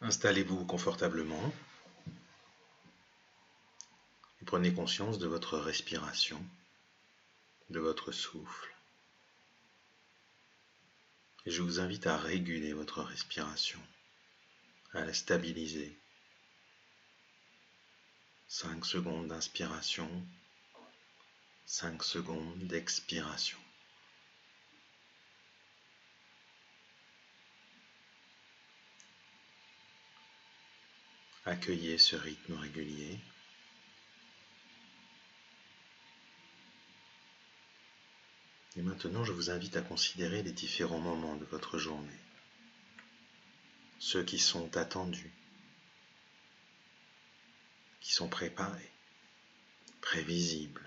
Installez-vous confortablement et prenez conscience de votre respiration, de votre souffle. Et je vous invite à réguler votre respiration, à la stabiliser. 5 secondes d'inspiration, 5 secondes d'expiration. Accueillez ce rythme régulier. Et maintenant, je vous invite à considérer les différents moments de votre journée. Ceux qui sont attendus, qui sont préparés, prévisibles,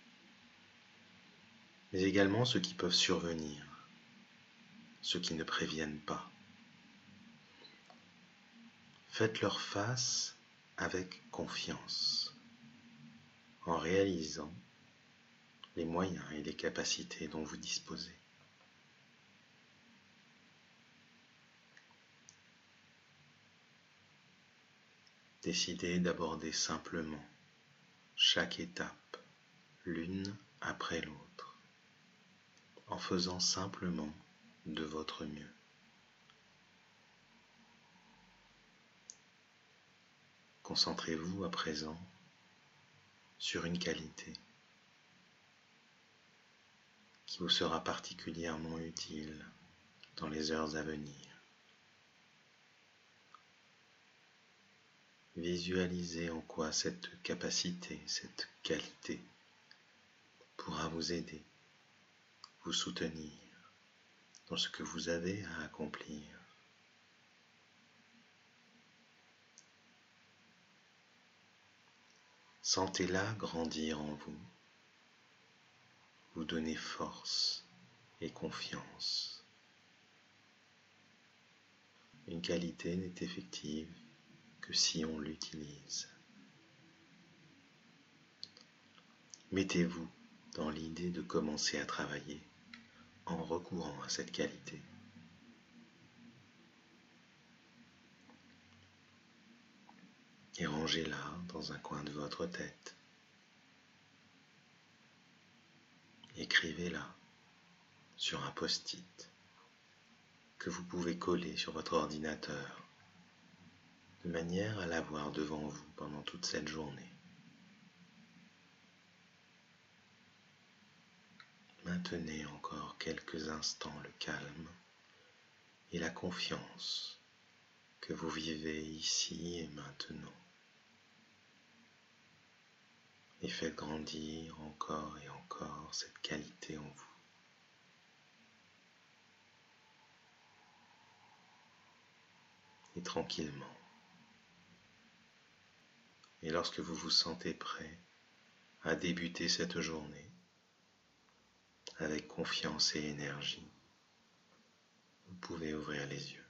mais également ceux qui peuvent survenir, ceux qui ne préviennent pas. Faites-leur face avec confiance, en réalisant les moyens et les capacités dont vous disposez. Décidez d'aborder simplement chaque étape, l'une après l'autre, en faisant simplement de votre mieux. Concentrez-vous à présent sur une qualité qui vous sera particulièrement utile dans les heures à venir. Visualisez en quoi cette capacité, cette qualité pourra vous aider, vous soutenir dans ce que vous avez à accomplir. Sentez-la grandir en vous, vous donner force et confiance. Une qualité n'est effective que si on l'utilise. Mettez-vous dans l'idée de commencer à travailler en recourant à cette qualité. Et rangez-la dans un coin de votre tête. Écrivez-la sur un post-it que vous pouvez coller sur votre ordinateur de manière à l'avoir devant vous pendant toute cette journée. Maintenez encore quelques instants le calme et la confiance que vous vivez ici et maintenant. Et faites grandir encore et encore cette qualité en vous. Et tranquillement. Et lorsque vous vous sentez prêt à débuter cette journée avec confiance et énergie, vous pouvez ouvrir les yeux.